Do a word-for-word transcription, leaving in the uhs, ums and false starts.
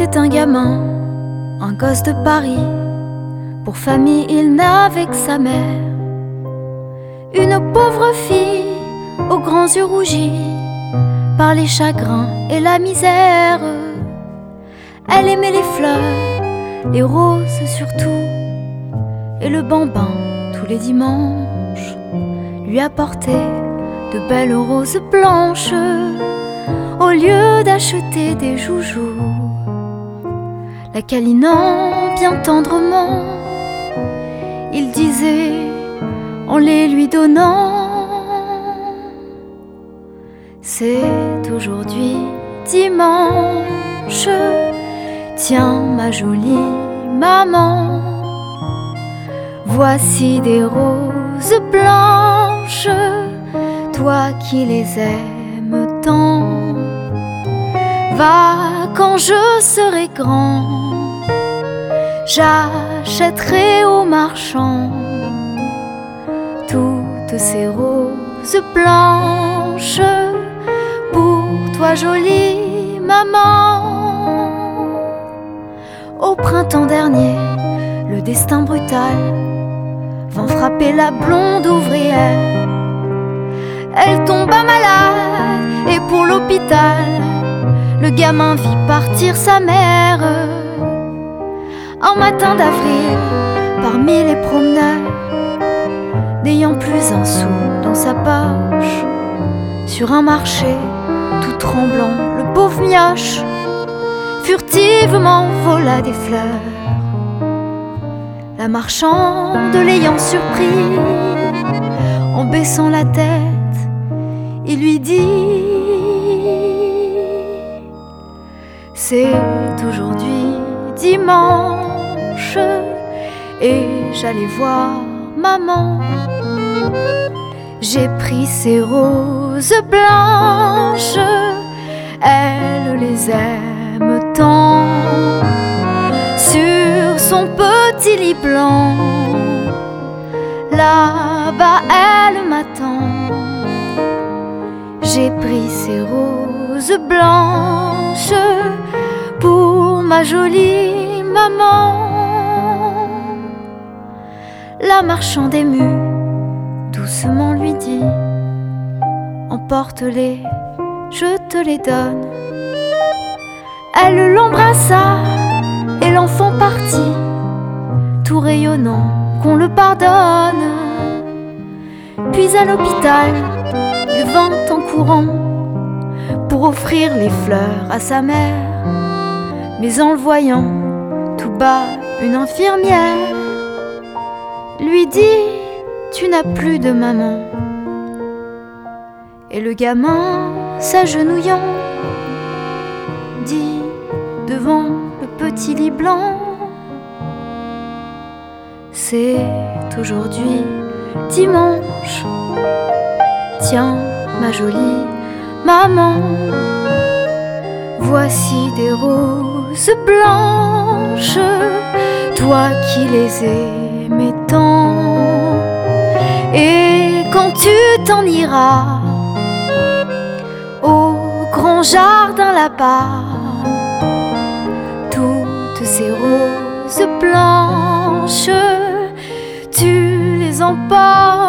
était un gamin, un gosse de Paris. Pour famille, il n'avait que sa mère. Une pauvre fille aux grands yeux rougis par les chagrins et la misère. Elle aimait les fleurs, les roses surtout, et le bambin tous les dimanches lui apportait de belles roses blanches au lieu d'acheter des joujoux. La câlinant bien tendrement, il disait en les lui donnant: c'est aujourd'hui dimanche, tiens ma jolie maman, voici des roses blanches, toi qui les aimes tant. Va, quand je serai grand, j'achèterai au marchand toutes ces roses blanches pour toi jolie maman. Au printemps dernier, le destin brutal vint frapper la blonde ouvrière. Elle tomba malade et pour l'hôpital, le gamin vit partir sa mère. Un matin d'avril, parmi les promeneurs, n'ayant plus un sou dans sa poche, sur un marché, tout tremblant, le pauvre mioche furtivement vola des fleurs. La marchande l'ayant surpris, en baissant la tête, il lui dit: c'est aujourd'hui dimanche et j'allais voir maman. J'ai pris ces roses blanches, elle les aime tant. Sur son petit lit blanc, là-bas elle m'attend. J'ai pris ces roses blanches pour ma jolie maman. La marchande émue doucement lui dit: emporte-les, je te les donne. Elle l'embrassa et l'enfant partit, tout rayonnant qu'on le pardonne. Puis à l'hôpital, il vint en courant pour offrir les fleurs à sa mère. Mais en le voyant, tout bas, une infirmière lui dit: tu n'as plus de maman. Et le gamin, s'agenouillant, dit devant le petit lit blanc: c'est aujourd'hui dimanche, tiens ma jolie maman, voici des roses blanches, toi qui les aimais tant. Et quand tu t'en iras au grand jardin là-bas, toutes ces roses blanches, tu les emportes